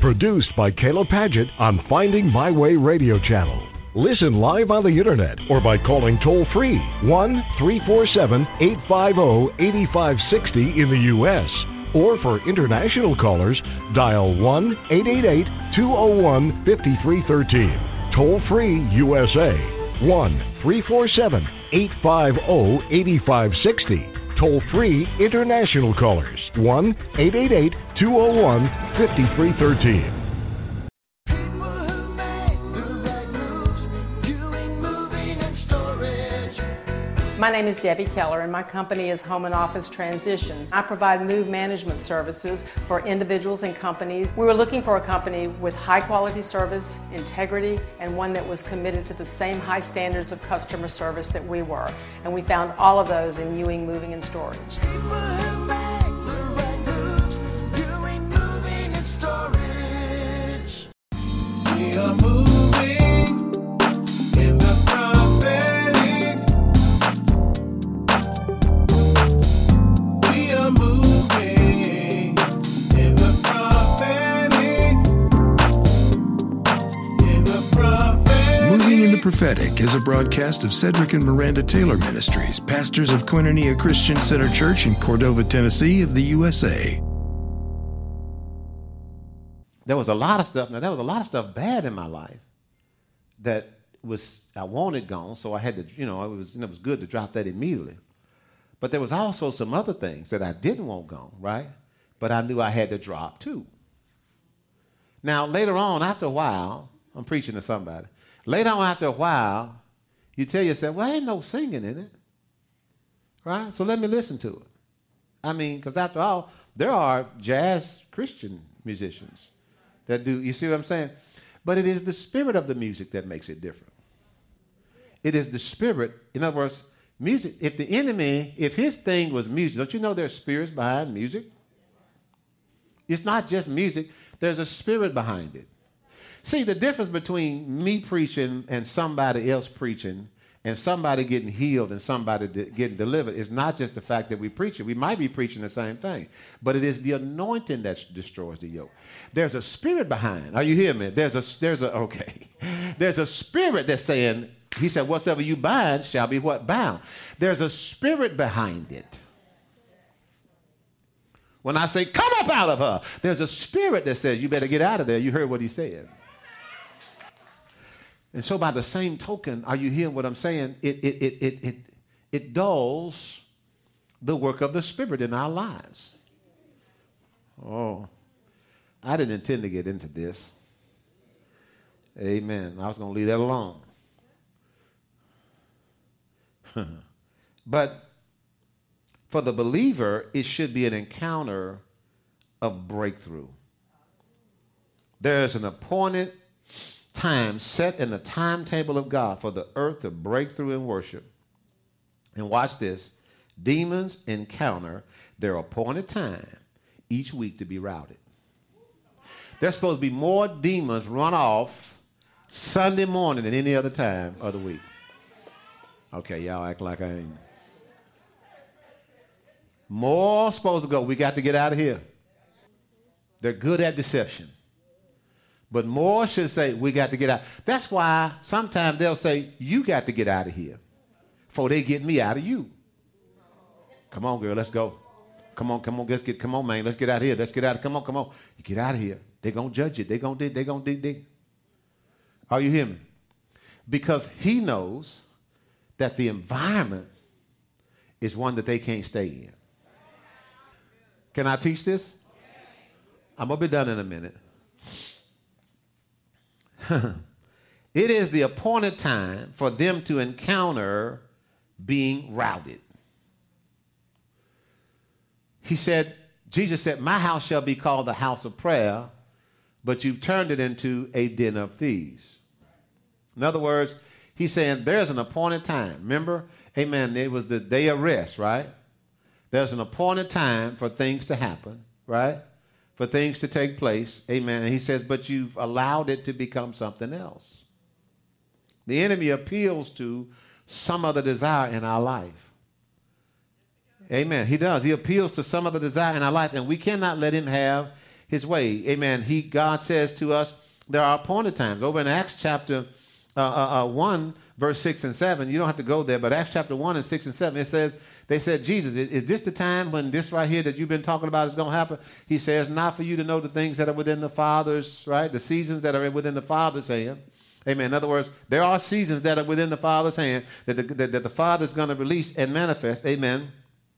Produced by Caleb Padgett on Finding My Way Radio Channel. Listen live on the internet or by calling toll-free 1-347-850-8560 in the U.S. Or for international callers, dial 1-888-201-5313. Toll-free USA, 1-347-850-8560. Toll-free international callers, 1-888-201-5313. My name is Debbie Keller, and my company is Home and Office Transitions. I provide move management services for individuals and companies. We were looking for a company with high quality service, integrity, and one that was committed to the same high standards of customer service that we were. And we found all of those in Ewing Moving and Storage. We are moving in the prophetic. We are moving in the prophetic. In the prophetic. Moving in the Prophetic is a broadcast of Cedric and Miranda Taylor Ministries, pastors of Koinonia Christian Center Church in Cordova, Tennessee of the USA. There was a lot of stuff. Now, there was a lot of stuff bad in my life that I wanted gone, so I had to, it was good to drop that immediately. But there was also some other things that I didn't want gone, right? But I knew I had to drop too. Now, later on, after a while, I'm preaching to somebody. Later on, after a while, you tell yourself, well, ain't no singing in it, right? So let me listen to it. I mean, because after all, there are jazz Christian musicians that do, you see what I'm saying? But it is the spirit of the music that makes it different. It is the spirit, in other words, music, if the enemy, if his thing was music, don't you know there's spirits behind music? It's not just music, there's a spirit behind it. See, the difference between me preaching and somebody else preaching and somebody getting healed and somebody getting delivered is not just the fact that we preach it. We might be preaching the same thing, but it is the anointing that destroys the yoke. There's a spirit behind. Are you hearing me? There's a spirit that's saying, he said, whatsoever you bind shall be what? Bound. There's a spirit behind it. When I say, come up out of her, there's a spirit that says, you better get out of there. You heard what he said. And so by the same token, are you hearing what I'm saying? It dulls the work of the Spirit in our lives. Oh, I didn't intend to get into this. Amen. I was going to leave that alone. But for the believer, it should be an encounter of breakthrough. There's an appointed time set in the timetable of God for the earth to break through in worship. And watch this. Demons encounter their appointed time each week to be routed. There's supposed to be more demons run off Sunday morning than any other time of the week. Okay, y'all act like I ain't. More supposed to go. We got to get out of here. They're good at deception. But more should say, we got to get out. That's why sometimes they'll say, you got to get out of here before they get me out of you. Come on, girl, let's go. Come on, come on, man, let's get out of here. Let's get out. Come on. You get out of here. They're going to judge you. They're going to dig. Are you hearing me? Because he knows that the environment is one that they can't stay in. Can I teach this? I'm going to be done in a minute. It is the appointed time for them to encounter being routed. Jesus said, my house shall be called the house of prayer, but you've turned it into a den of thieves. In other words, he's saying there's an appointed time. Remember, amen, it was the day of rest, right? There's an appointed time for things to happen, right? For things to take place, amen. And he says, but you've allowed it to become something else. The enemy appeals to some other desire in our life. Amen. He does. He appeals to some other desire in our life, and we cannot let him have his way. Amen. God says to us, there are appointed times. Over in Acts chapter 1, verse 6 and 7, you don't have to go there, but Acts chapter 1 and 6 and 7, it says, they said, Jesus, is this the time when this right here that you've been talking about is going to happen? He says, not for you to know the things that are within the Father's, right? The seasons that are within the Father's hand. Amen. In other words, there are seasons that are within the Father's hand that the Father's going to release and manifest. Amen.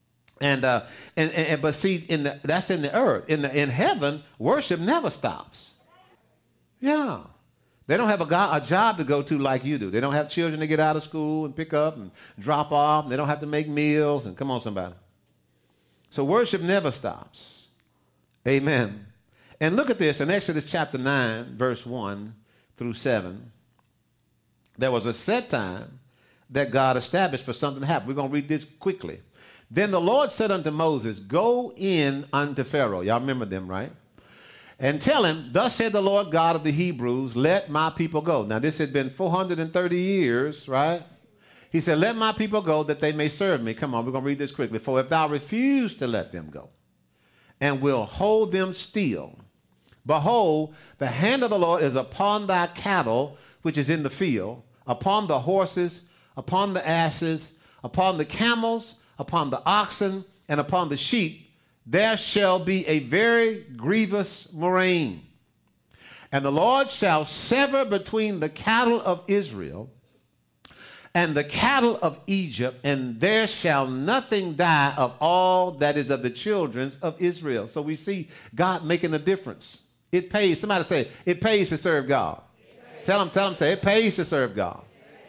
But see, that's in the earth. In heaven, worship never stops. Yeah. They don't have a job to go to like you do. They don't have children to get out of school and pick up and drop off. They don't have to make meals. And come on, somebody. So worship never stops. Amen. And look at this in Exodus chapter 9, verse 1 through 7. There was a set time that God established for something to happen. We're going to read this quickly. Then the Lord said unto Moses, go in unto Pharaoh. Y'all remember them, right? And tell him, thus said the Lord God of the Hebrews, let my people go. Now, this had been 430 years, right? He said, let my people go that they may serve me. Come on, we're going to read this quickly. For if thou refuse to let them go and will hold them still, behold, the hand of the Lord is upon thy cattle, which is in the field, upon the horses, upon the asses, upon the camels, upon the oxen, and upon the sheep. There shall be a very grievous murrain. And the Lord shall sever between the cattle of Israel and the cattle of Egypt, and there shall nothing die of all that is of the children of Israel. So we see God making a difference. It pays. Somebody say, it pays to serve God. Tell them, say, it pays to serve God.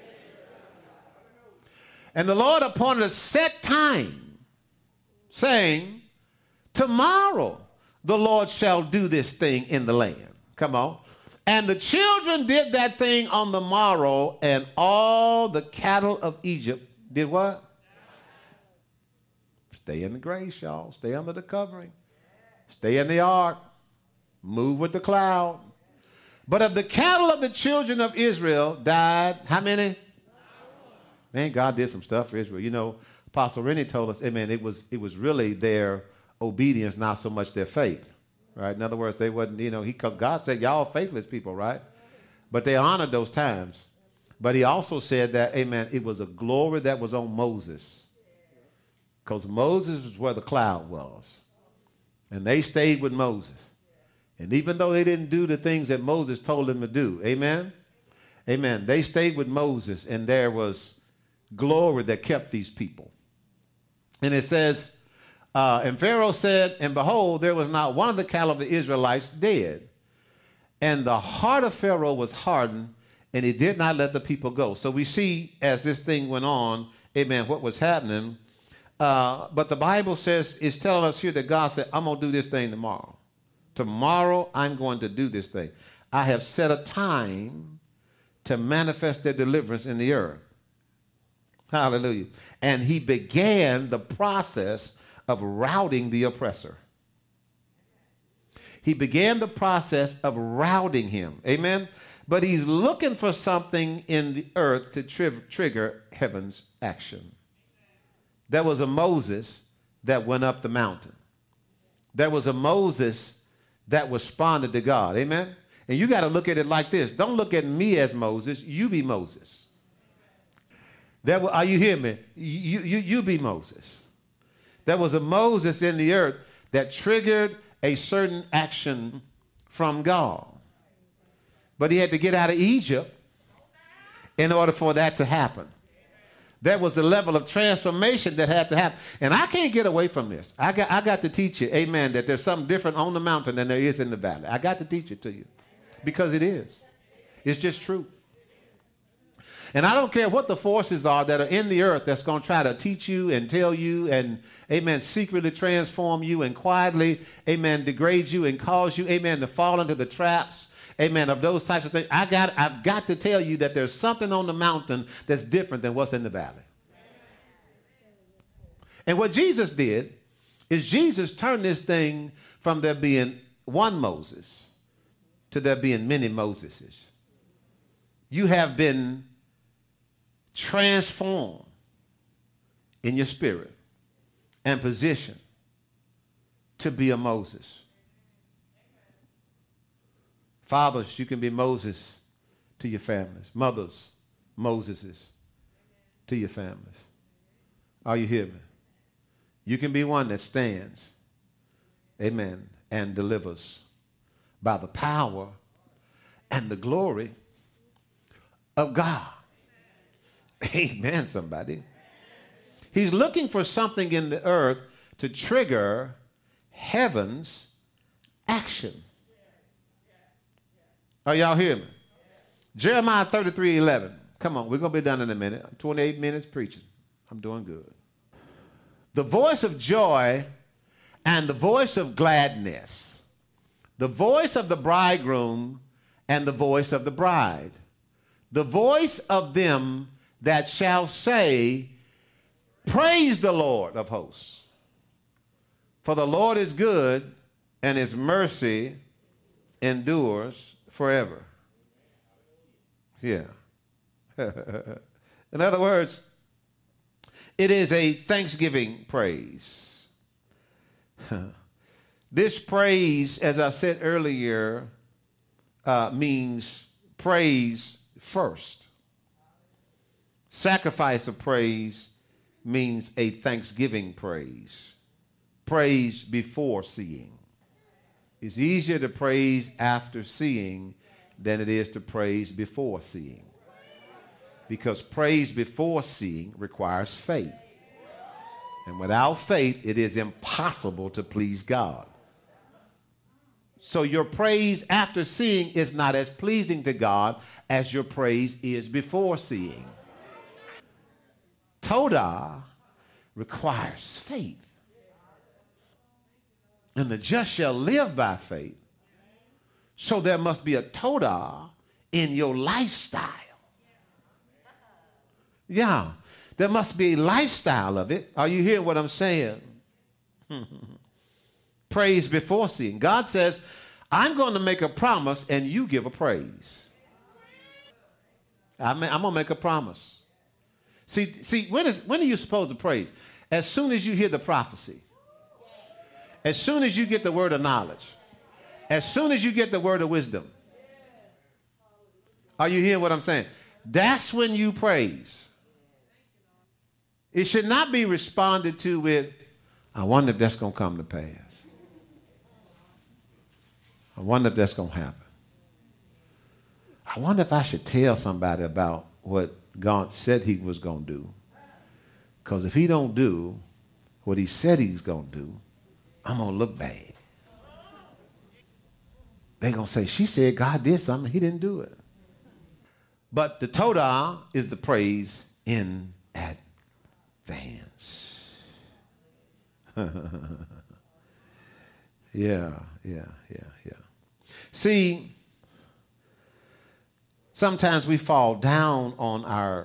And the Lord appointed a set time, saying, tomorrow the Lord shall do this thing in the land. Come on. And the children did that thing on the morrow, and all the cattle of Egypt did what? Stay in the grace, y'all. Stay under the covering. Stay in the ark. Move with the cloud. But of the cattle of the children of Israel died, how many? Man, God did some stuff for Israel. You know, Apostle Rennie told us, amen, it was really their obedience, not so much their faith, right? In other words, they wasn't, because God said, y'all faithless people, right? But they honored those times. But he also said that, amen, it was a glory that was on Moses. Because Moses was where the cloud was. And they stayed with Moses. And even though they didn't do the things that Moses told them to do, amen? Amen. They stayed with Moses, and there was glory that kept these people. And it says, and Pharaoh said, and behold, there was not one of the cattle of the Israelites dead. And the heart of Pharaoh was hardened, and he did not let the people go. So we see as this thing went on, amen, what was happening. But the Bible says, it's telling us here that God said, I'm going to do this thing tomorrow. Tomorrow, I'm going to do this thing. I have set a time to manifest their deliverance in the earth. Hallelujah. And he began the process of routing the oppressor. He began the process of routing him. Amen. But he's looking for something in the earth to trigger heaven's action. There was a Moses that went up the mountain. There was a Moses that responded to God. Amen. And you got to look at it like this. Don't look at me as Moses. You be Moses. Are you hearing me? You be Moses. There was a Moses in the earth that triggered a certain action from God. But he had to get out of Egypt in order for that to happen. There was a level of transformation that had to happen. And I can't get away from this. I got to teach you, amen, that there's something different on the mountain than there is in the valley. I got to teach it to you because it is. It's just true. And I don't care what the forces are that are in the earth that's going to try to teach you and tell you and, amen, secretly transform you and quietly, amen, degrade you and cause you, amen, to fall into the traps, amen, of those types of things. I've got to tell you that there's something on the mountain that's different than what's in the valley. And what Jesus did is Jesus turned this thing from there being one Moses to there being many Moseses. You have been transformed in your spirit and position to be a Moses. Fathers, you can be Moses to your families. Mothers, Moseses to your families. Are you hearing me? You can be one that stands, amen, and delivers by the power and the glory of God. Amen, somebody. He's looking for something in the earth to trigger heaven's action. Are y'all hearing me? Jeremiah 33:11. Come on, we're going to be done in a minute. 28 minutes preaching. I'm doing good. The voice of joy and the voice of gladness. The voice of the bridegroom and the voice of the bride. The voice of them that shall say, praise the Lord of hosts. For the Lord is good, and his mercy endures forever. Yeah. In other words, it is a thanksgiving praise. This praise, as I said earlier, means praise first. Sacrifice of praise means a thanksgiving praise. Praise before seeing. It's easier to praise after seeing than it is to praise before seeing. Because praise before seeing requires faith. And without faith, it is impossible to please God. So your praise after seeing is not as pleasing to God as your praise is before seeing. Todah requires faith. And the just shall live by faith. So there must be a Todah in your lifestyle. Yeah, there must be a lifestyle of it. Are you hearing what I'm saying? Praise before seeing. God says, I'm going to make a promise and you give a praise. I'm going to make a promise. See, when are you supposed to praise? As soon as you hear the prophecy. As soon as you get the word of knowledge. As soon as you get the word of wisdom. Are you hearing what I'm saying? That's when you praise. It should not be responded to with, I wonder if that's going to come to pass. I wonder if that's going to happen. I wonder if I should tell somebody about what God said he was going to do. Because if he don't do what he said he's going to do, I'm going to look bad. They're going to say, she said God did something, he didn't do it. But the Todah is the praise in advance. Yeah. See, sometimes we fall down on our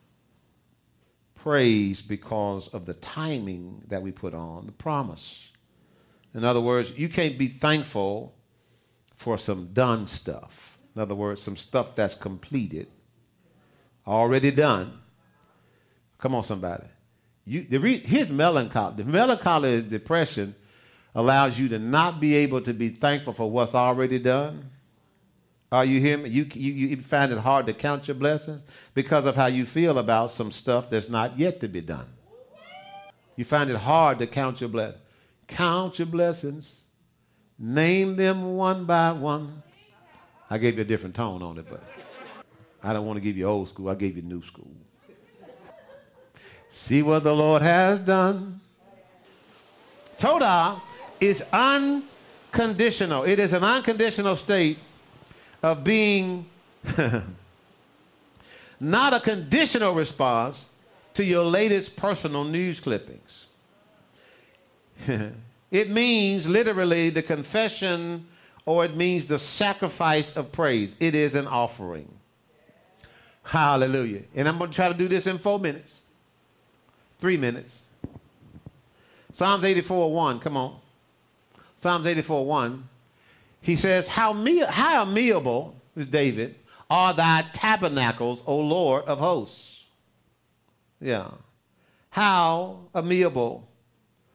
praise because of the timing that we put on the promise. In other words, you can't be thankful for some done stuff. In other words, some stuff that's completed, already done. Come on, somebody. Here's melancholy. The melancholy depression allows you to not be able to be thankful for what's already done. Are you hearing me? You find it hard to count your blessings because of how you feel about some stuff that's not yet to be done. You find it hard to count your blessings. Count your blessings. Name them one by one. I gave you a different tone on it, but I don't want to give you old school. I gave you new school. See what the Lord has done. Todah is unconditional. It is an unconditional state of being not a conditional response to your latest personal news clippings. It means literally the confession, or it means the sacrifice of praise. It is an offering. Hallelujah. And I'm going to try to do this in 4 minutes. 3 minutes. Psalms 84:1. Come on. Psalms 84:1. He says, how amiable, is David, are thy tabernacles, O Lord of hosts. Yeah. How amiable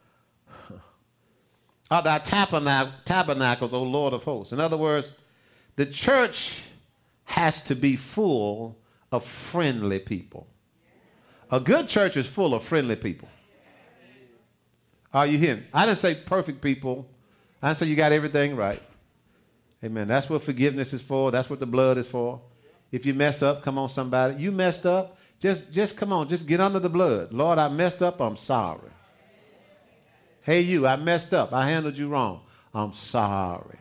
are thy tabernacles, O Lord of hosts. In other words, The church has to be full of friendly people. A good church is full of friendly people. Are you hearing? I didn't say perfect people. I didn't say you got everything right. Amen. That's what forgiveness is for. That's what the blood is for. If you mess up, come on, somebody. You messed up. Just come on. Just get under the blood. Lord, I messed up. I'm sorry. Hey, you, I messed up. I handled you wrong. I'm sorry.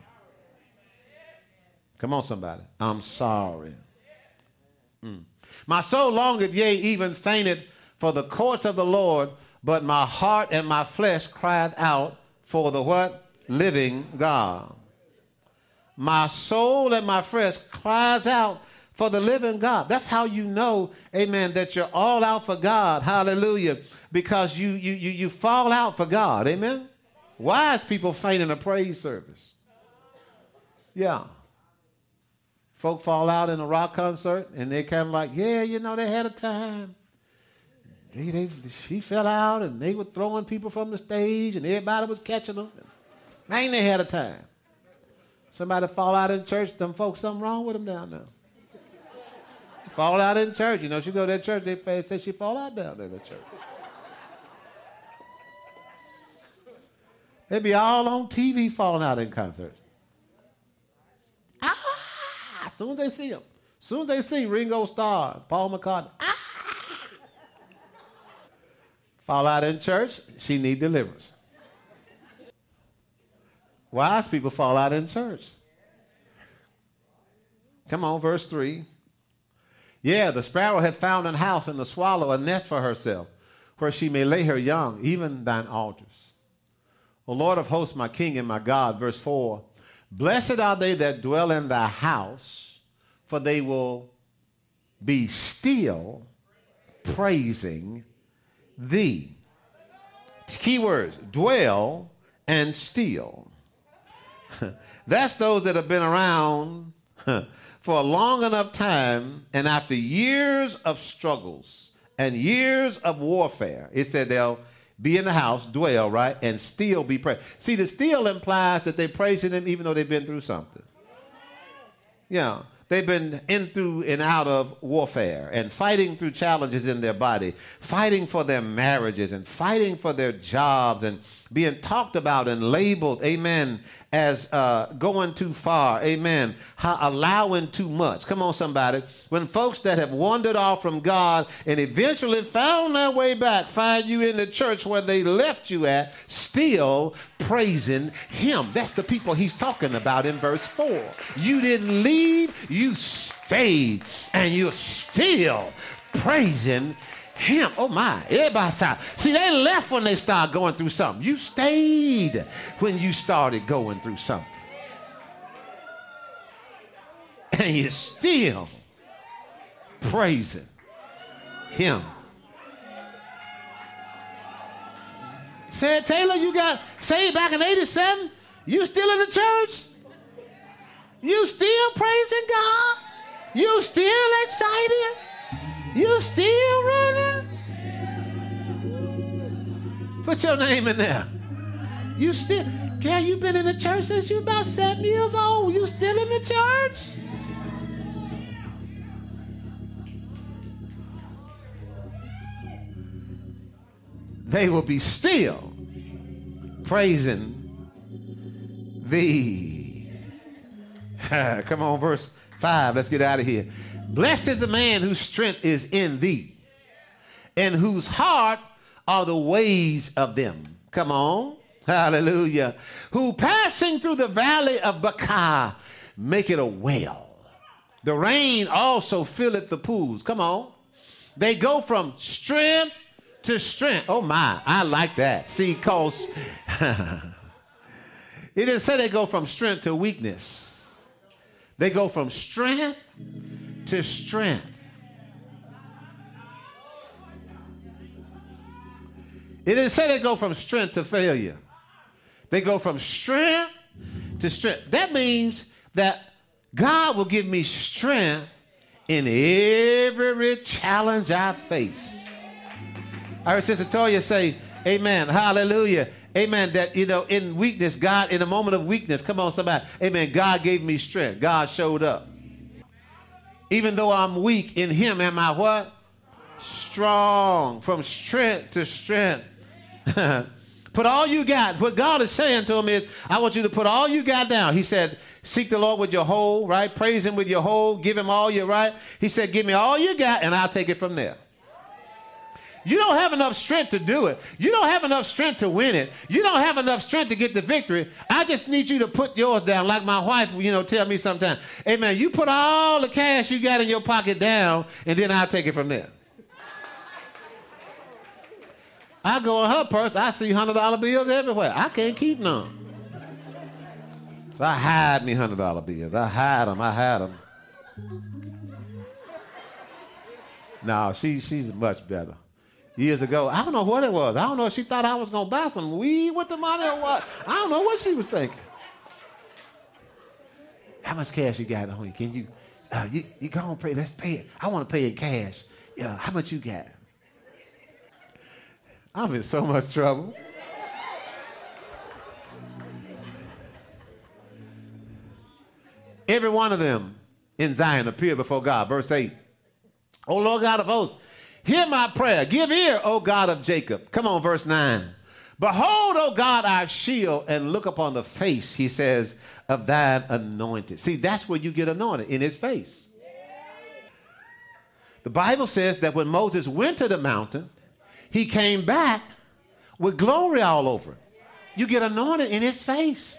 Come on, somebody. I'm sorry. My soul longeth, yea, even fainted for the courts of the Lord, but my heart and my flesh cried out for the what? Living God. My soul and my flesh cries out for the living God. That's how you know, amen, that you're all out for God. Hallelujah. Because you fall out for God. Amen. Wise people faint in a praise service. Yeah. Folk fall out in a rock concert and they kind of like, yeah, you know, they had a time. She fell out and they were throwing people from the stage and everybody was catching them. Man, they had a time. Somebody fall out in church, them folks, something wrong with them down there. Fall out in church. You know, she go to that church, they say she fall out down there in the church. They be all on TV falling out in concerts. As soon as they see him. As soon as they see Ringo Starr, Paul McCartney. Fall out in church, she need deliverance. Wise people fall out in church. Come on, verse 3. Yeah, the sparrow hath found an house, and the swallow a nest for herself, where she may lay her young, even thine altars. O Lord of hosts, my King and my God. Verse 4. Blessed are they that dwell in thy house, for they will be still praising thee. Key words, dwell and still. That's those that have been around for a long enough time, and after years of struggles and years of warfare, it said they'll be in the house, dwell, right, and still be praised. See, the still implies that they're praising him even though they've been through something. Yeah, they've been in through and out of warfare and fighting through challenges in their body, fighting for their marriages and fighting for their jobs and being talked about and labeled, amen, as going too far, amen, allowing too much. Come on, somebody. When folks that have wandered off from God and eventually found their way back, find you in the church where they left you at, still praising him. That's the people he's talking about in verse 4. You didn't leave, you stayed, and you're still praising him. Oh my, everybody stop. See, they left when they started going through something. You stayed when you started going through something. And you're still praising him. Said Taylor, you got saved back in 87? You still in the church? You still praising God? You still excited? You still running? Put your name in there. You still, girl, you been in the church since you about 7 years old. You still in the church? They will be still praising thee. Come on, verse 5. Let's get out of here. Blessed is the man whose strength is in thee, and whose heart are the ways of them. Come on. Hallelujah. Who passing through the valley of Baca make it a well. The rain also filleth the pools. Come on. They go from strength to strength. Oh my, I like that. See, cause it didn't say they go from strength to weakness. They go from strength to strength. It didn't say they go from strength to failure. They go from strength to strength. That means that God will give me strength in every challenge I face. I heard Sister Toya say, amen, hallelujah. Amen. That, in weakness, God, in a moment of weakness, come on, somebody. Amen. God gave me strength. God showed up. Even though I'm weak, in him am I what? Strong. From strength to strength. Put all you got. What God is saying to him is, I want you to put all you got down. He said, seek the Lord with your whole, right? Praise him with your whole. Give him all your, right? He said, give me all you got, and I'll take it from there. You don't have enough strength to do it. You don't have enough strength to win it. You don't have enough strength to get the victory. I just need you to put yours down, like my wife, tell me sometimes. Amen. You put all the cash you got in your pocket down, and then I'll take it from there. I go in her purse, I see $100 bills everywhere. I can't keep none. So I hide me $100 bills. I hide them. No, she's much better. Years ago, I don't know what it was. I don't know if she thought I was going to buy some weed with the money or what. I don't know what she was thinking. How much cash you got on you? Can you go and pay? Let's pay it. I want to pay in cash. Yeah, how much you got? I'm in so much trouble. Every one of them in Zion appeared before God. Verse 8. O Lord God of hosts, hear my prayer. Give ear, O God of Jacob. Come on, verse 9. Behold, O God, our shield, and look upon the face, he says, of thine anointed. See, that's where you get anointed, in his face. The Bible says that when Moses went to the mountain, he came back with glory all over. You get anointed in his face.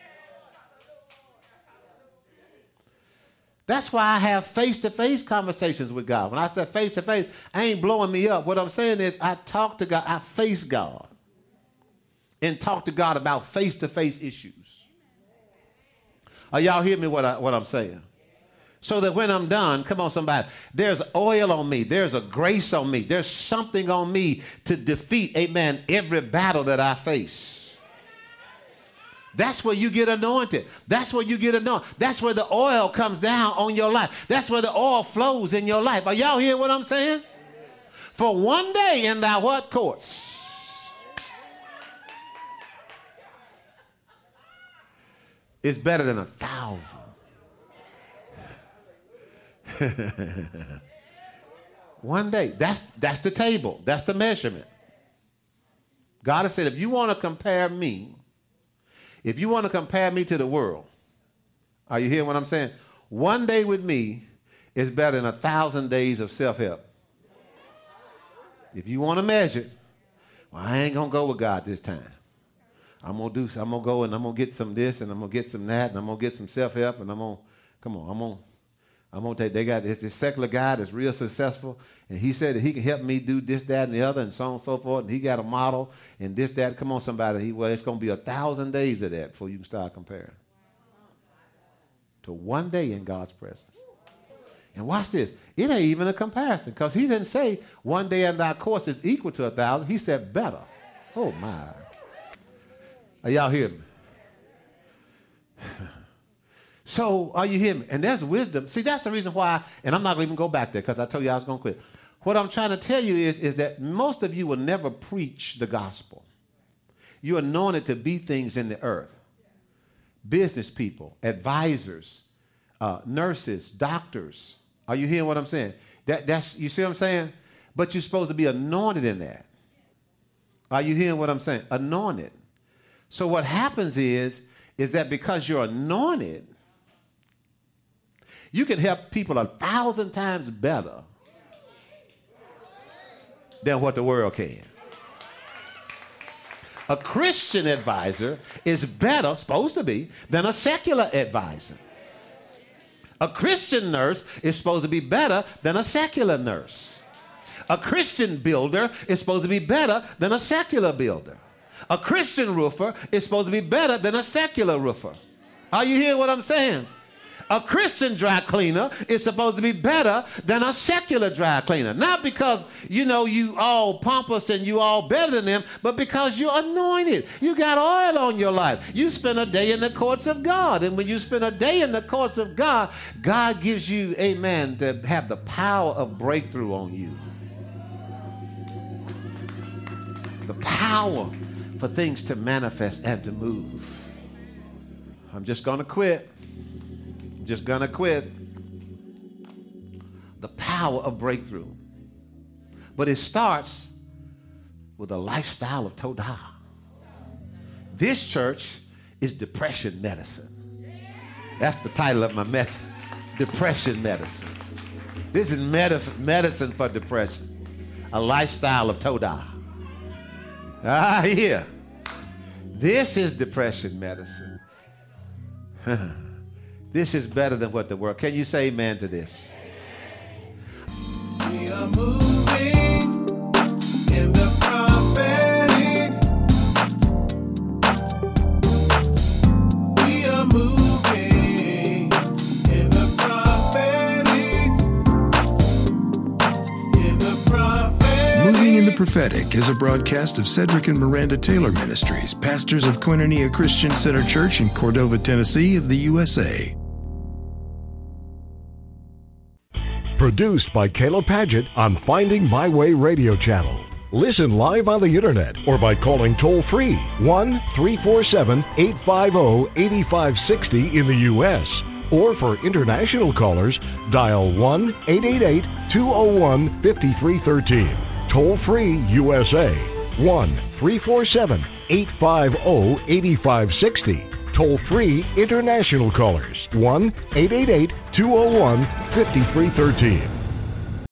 That's why I have face-to-face conversations with God. When I say face-to-face, I ain't blowing me up. What I'm saying is I talk to God, I face God, and talk to God about face-to-face issues. Are y'all hear me what I'm saying? So that when I'm done, come on somebody, there's oil on me. There's a grace on me. There's something on me to defeat, amen, every battle that I face. That's where you get anointed. That's where you get anointed. That's where the oil comes down on your life. That's where the oil flows in your life. Are y'all hear what I'm saying? For one day in thy what courts? It's better than 1,000. One day. That's the table. That's the measurement. God has said, if you want to compare me to the world, are you hearing what I'm saying? One day with me is better than 1,000 days of self-help. If you want to measure, well, I ain't gonna go with God this time. I'm gonna go and I'm gonna get some this and I'm gonna get some that and I'm gonna get some self-help and I'm gonna take. They got this secular guy that's real successful, and he said that he can help me do this, that, and the other, and so on and so forth. And he got a model and this, that. Come on, somebody. It's gonna be 1,000 days of that before you can start comparing to one day in God's presence. And watch this. It ain't even a comparison, because he didn't say one day in thy course is equal to 1,000. He said better. Oh my. Are y'all hear me? So, are you hearing me? And there's wisdom. See, that's the reason why, and I'm not going to even go back there because I told you I was going to quit. What I'm trying to tell you is that most of you will never preach the gospel. You're anointed to be things in the earth. Business people, advisors, nurses, doctors. Are you hearing what I'm saying? That's you see what I'm saying? But you're supposed to be anointed in that. Are you hearing what I'm saying? Anointed. So what happens is that because you're anointed, you can help people 1,000 times better than what the world can. A Christian advisor is better, supposed to be, than a secular advisor. A Christian nurse is supposed to be better than a secular nurse. A Christian builder is supposed to be better than a secular builder. A Christian roofer is supposed to be better than a secular roofer. Are you hearing what I'm saying? A Christian dry cleaner is supposed to be better than a secular dry cleaner. Not because, you all pompous and you all better than them, but because you're anointed. You got oil on your life. You spend a day in the courts of God. And when you spend a day in the courts of God, God gives you, amen, to have the power of breakthrough on you. The power for things to manifest and to move. I'm just going to quit. I'm just going to quit. The power of breakthrough. But it starts with a lifestyle of Todah. This church is depression medicine. That's the title of my message. Depression medicine. This is medicine for depression. A lifestyle of Todah. Yeah. This is depression medicine. This is better than what the world. Can you say amen to this? We are moving in the prophetic. We are moving in the prophetic. In the prophetic. Moving in the Prophetic is a broadcast of Cedric and Miranda Taylor Ministries, pastors of Koinonia Christian Center Church in Cordova, Tennessee of the USA. Produced by Caleb Paget on Finding My Way radio channel. Listen live on the internet or by calling toll-free 1-347-850-8560 in the U.S. Or for international callers, dial 1-888-201-5313. Toll-free USA, 1-347-850-8560. Toll-free international callers, 1-888-201-5313.